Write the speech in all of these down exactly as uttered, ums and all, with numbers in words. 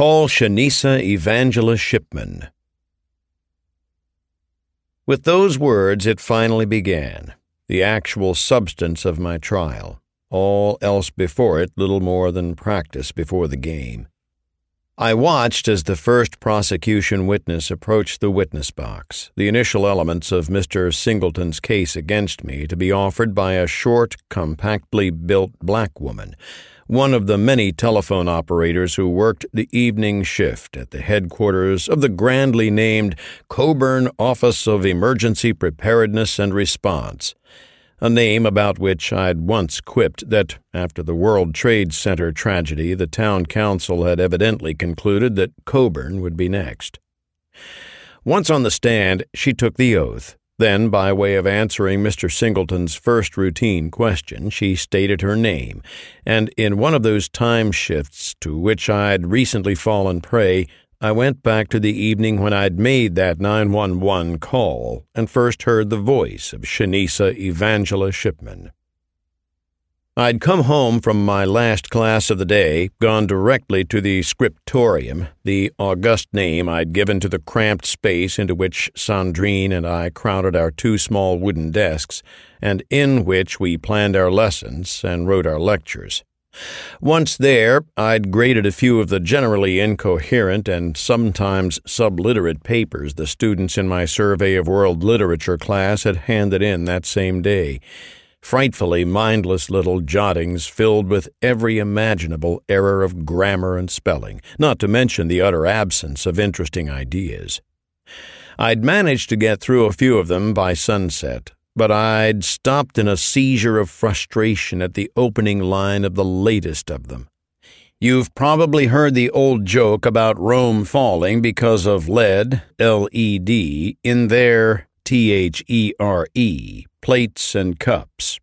Call Shanisa Evangela Shipman. With those words, it finally began, the actual substance of my trial, all else before it little more than practice before the game. I watched as the first prosecution witness approached the witness box, the initial elements of Mister Singleton's case against me to be offered by a short, compactly built black woman, one of the many telephone operators who worked the evening shift at the headquarters of the grandly named Coburn Office of Emergency Preparedness and Response, a name about which I'd once quipped that, after the World Trade Center tragedy, the town council had evidently concluded that Coburn would be next. Once on the stand, she took the oath. Then, by way of answering Mister Singleton's first routine question, she stated her name, and in one of those time shifts to which I'd recently fallen prey, I went back to the evening when I'd made that nine one one call and first heard the voice of Shanisa Evangela Shipman. I'd come home from my last class of the day, gone directly to the scriptorium, the august name I'd given to the cramped space into which Sandrine and I crowded our two small wooden desks, and in which we planned our lessons and wrote our lectures. Once there, I'd graded a few of the generally incoherent and sometimes subliterate papers the students in my Survey of World Literature class had handed in that same day. Frightfully mindless little jottings filled with every imaginable error of grammar and spelling, not to mention the utter absence of interesting ideas. I'd managed to get through a few of them by sunset, but I'd stopped in a seizure of frustration at the opening line of the latest of them. You've probably heard the old joke about Rome falling because of lead, L E D, in their, T H E R E, plates and cups.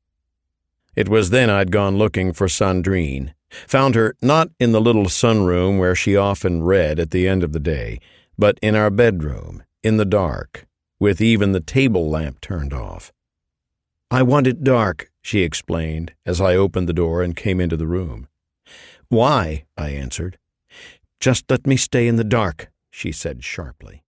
It was then I'd gone looking for Sandrine, found her not in the little sunroom where she often read at the end of the day, but in our bedroom, in the dark, with even the table lamp turned off. "I want it dark," she explained as I opened the door and came into the room. "Why?" I answered. "Just let me stay in the dark," she said sharply.